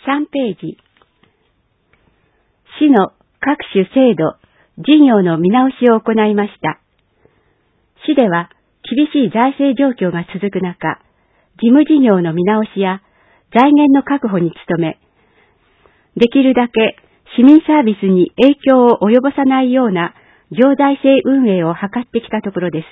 3ページ。市の各種制度、事業の見直しを行いました。市では厳しい財政状況が続く中、事務事業の見直しや財源の確保に努め、できるだけ市民サービスに影響を及ぼさないような行財政運営を図ってきたところです。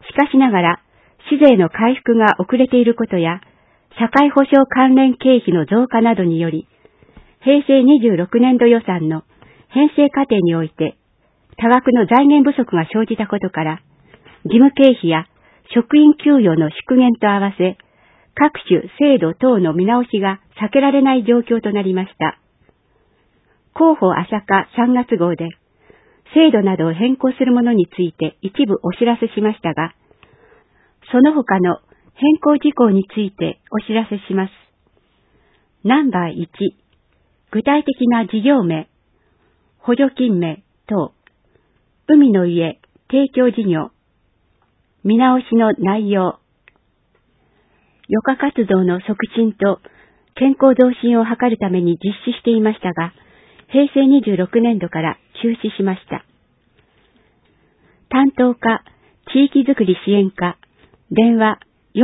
しかしながら、市税の回復が遅れていることや、社会保障関連経費の増加などにより、平成26年度予算の編成過程において、多額の財源不足が生じたことから、事務経費や職員給与の縮減と合わせ、各種制度等の見直しが避けられない状況となりました。広報朝霞3月号で、制度などを変更するものについて一部お知らせしましたが、その他の変更事項についてお知らせします。ナンバー1、具体的な事業名、補助金名等、海の家提供事業、見直しの内容、余暇活動の促進と健康増進を図るために実施していましたが、平成26年度から中止しました。担当課、地域づくり支援課、電話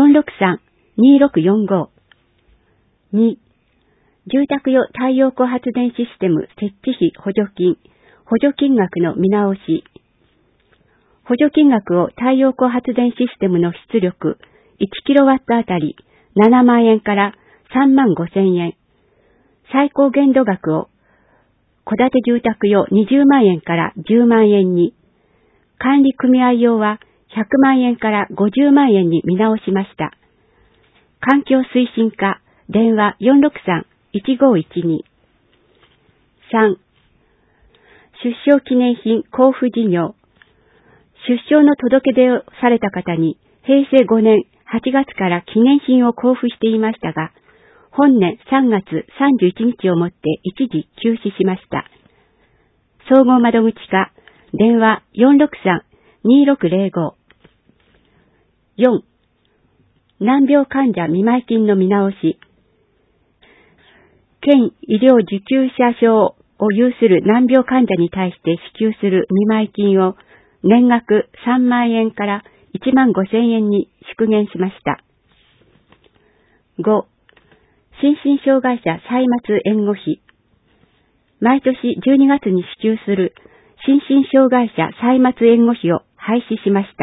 463-2645。2、住宅用太陽光発電システム設置費補助金、補助金額の見直し。補助金額を太陽光発電システムの出力 1kW あたり7万円から3万5千円。最高限度額を戸建て住宅用20万円から10万円に、管理組合用は100万円から50万円に見直しました。環境推進課、電話 463-1512。3、出生記念品交付事業。出生の届け出をされた方に平成5年8月から記念品を交付していましたが、本年3月31日をもって一時休止しました。総合窓口課、電話 463-2605。4、難病患者見舞金の見直し。県医療受給者証を有する難病患者に対して支給する見舞金を年額3万円から1万5千円に縮減しました。5、心身障害者歳末援護費。毎年12月に支給する心身障害者歳末援護費を廃止しました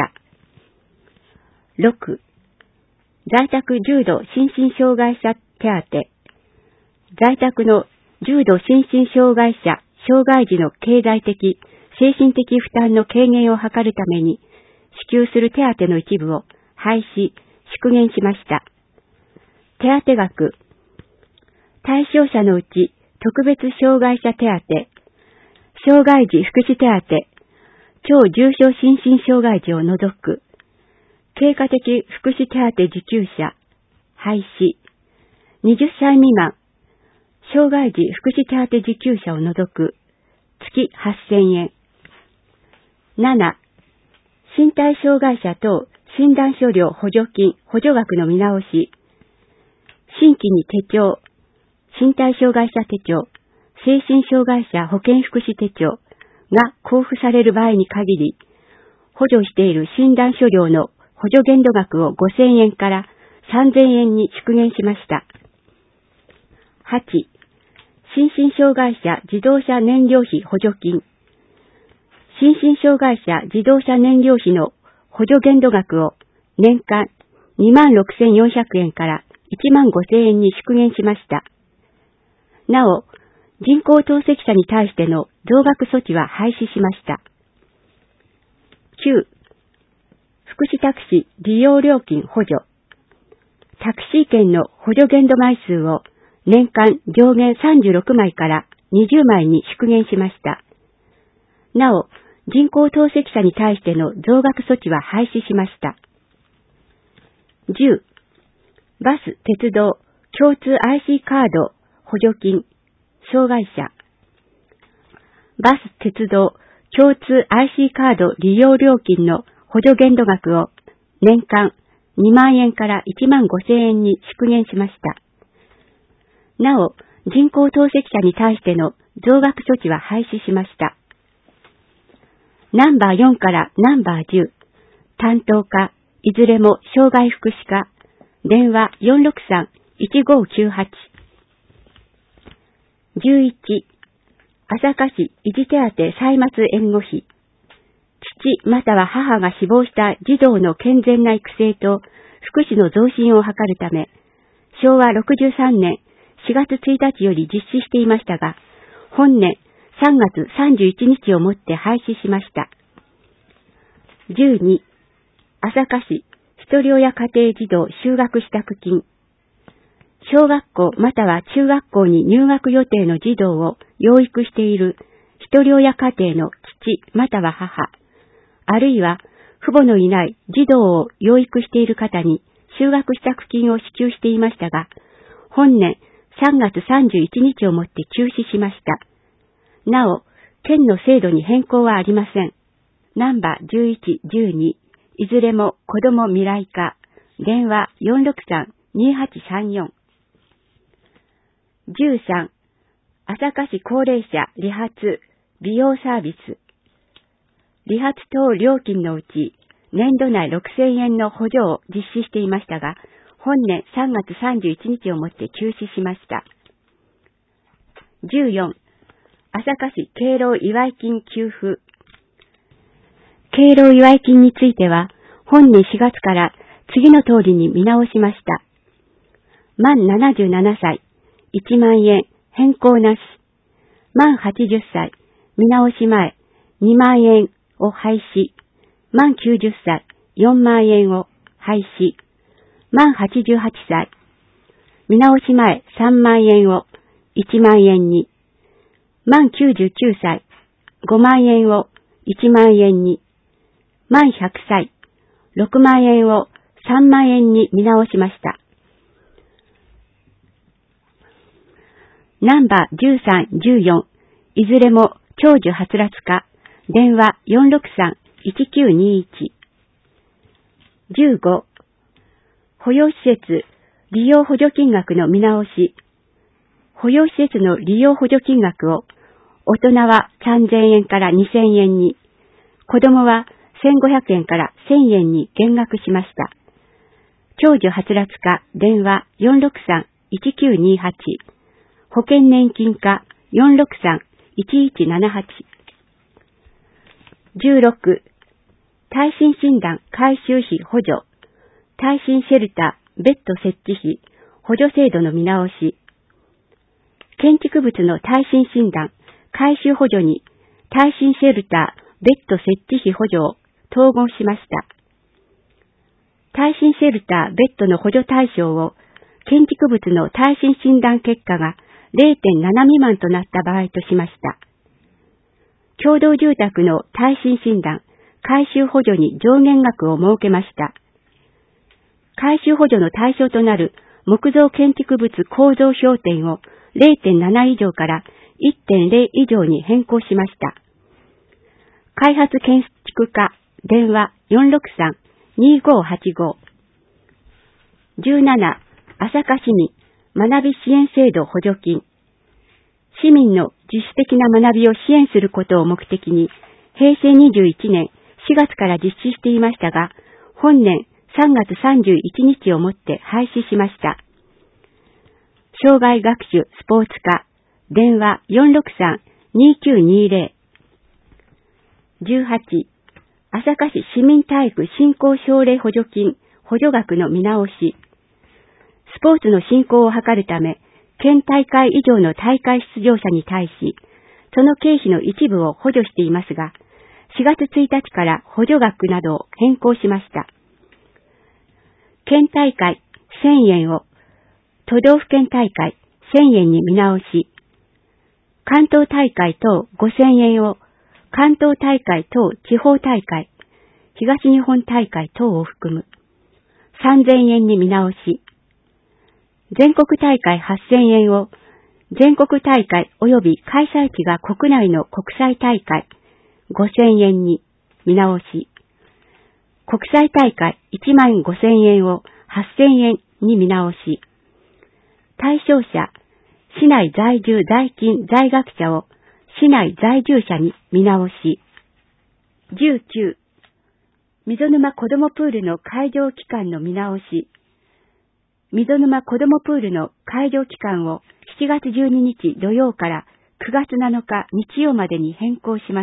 。6、在宅重度心身障害者手当。在宅の重度心身障害者、障害児の経済的、精神的負担の軽減を図るために、支給する手当の一部を廃止、縮減しました。手当額、対象者のうち特別障害者手当、障害児福祉手当、超重症心身障害児を除く、経過的福祉手当受給者、廃止、20歳未満、障害児福祉手当受給者を除く、月8000円。7、身体障害者等診断書料補助金補助額の見直し。新規に手帳、身体障害者手帳、精神障害者保健福祉手帳が交付される場合に限り、補助している診断書料の補助限度額を5000円から3000円に縮減しました。8、心身障害者自動車燃料費補助金。心身障害者自動車燃料費の補助限度額を年間26,400円から15,000円に縮減しました。なお、人工透析者に対しての増額措置は廃止しました。9、福祉タクシー利用料金補助。タクシー券の補助限度枚数を年間上限36枚から20枚に縮減しました。なお、人工透析者に対しての増額措置は廃止しました。10、バス・鉄道共通 IC カード補助金、障害者。バス・鉄道共通 IC カード利用料金の補助限度額を年間2万円から1万5千円に縮減しました。 なお、人工透析者に対しての増額措置は廃止しました。ナンバー4からナンバー10、担当課、いずれも障害福祉課、電話 463-1598。11、朝霞市維持手当歳末援護費。父または母が死亡した児童の健全な育成と福祉の増進を図るため、昭和63年4月1日より実施していましたが、本年3月31日をもって廃止しました。12、朝霞市一人親家庭児童就学支度金。小学校または中学校に入学予定の児童を養育している一人親家庭の父または母、あるいは父母のいない児童を養育している方に就学支度金を支給していましたが、本年3月31日をもって休止しました。なお、県の制度に変更はありません。ナンバー11、12、いずれも子ども未来課、電話 463-2834。13、朝霞市高齢者理髪・美容サービス。理髪等料金のうち、年度内6000円の補助を実施していましたが、本年3月31日をもって休止しました。14、朝霞市敬老祝い金給付。敬老祝い金については、本年4月から次の通りに見直しました。満77歳、1万円、変更なし。満80歳、見直し前、2万円を廃止。満90歳、4万円を廃止。満88歳、見直し前3万円を1万円に。満99歳、5万円を1万円に。満100歳、6万円を3万円に見直しました。ナンバー13、14、いずれも長寿はつらつ課、電話 463-1921。15、保養施設利用補助金額の見直し。保養施設の利用補助金額を大人は3000円から2000円に、子供は1500円から1000円に減額しました。長寿はつらつ課、電話 463-1928。保険年金課 463-1178。16、耐震診断改修費補助、耐震シェルターベッド設置費補助制度の見直し。建築物の耐震診断改修補助に耐震シェルターベッド設置費補助を統合しました。耐震シェルターベッドの補助対象を建築物の耐震診断結果が 0.7 未満となった場合としました。共同住宅の耐震診断改修補助に上限額を設けました。改修補助の対象となる木造建築物構造評点を 0.7 以上から 1.0 以上に変更しました。開発建築課、電話 463-2585。17、朝霞市民学び支援制度補助金。市民の自主的な学びを支援することを目的に、平成21年4月から実施していましたが、本年3月31日をもって廃止しました。障害学習スポーツ課、電話 463-2920。18、朝霞市市民体育振興奨励補助金補助額の見直し。スポーツの振興を図るため、県大会以上の大会出場者に対し、その経費の一部を補助していますが、4月1日から補助額などを変更しました。県大会1000円を都道府県大会1000円に見直し、関東大会等5000円を関東大会等地方大会、東日本大会等を含む3000円に見直し、全国大会8000円を全国大会及び開催地が国内の国際大会5000円に見直し、国際大会15000円を8000円に見直し、対象者市内在住在勤在学者を市内在住者に見直し。19、溝沼子どもプールの開場期間の見直し。溝沼子どもプールの開場期間を7月12日土曜から9月7日日曜までに変更します。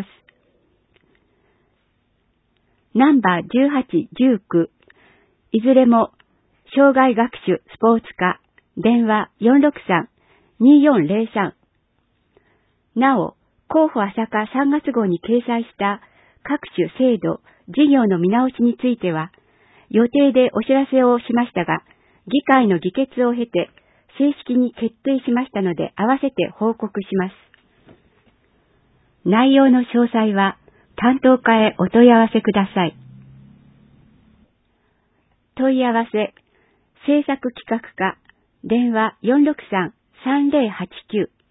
ナンバー18、19、いずれも障害学習スポーツ課、電話463-2403。なお、候補朝霞3月号に掲載した各種制度、事業の見直しについては、予定でお知らせをしましたが、議会の議決を経て正式に決定しましたので、合わせて報告します。内容の詳細は担当課へお問い合わせください。問い合わせ、制作企画課、電話463-3089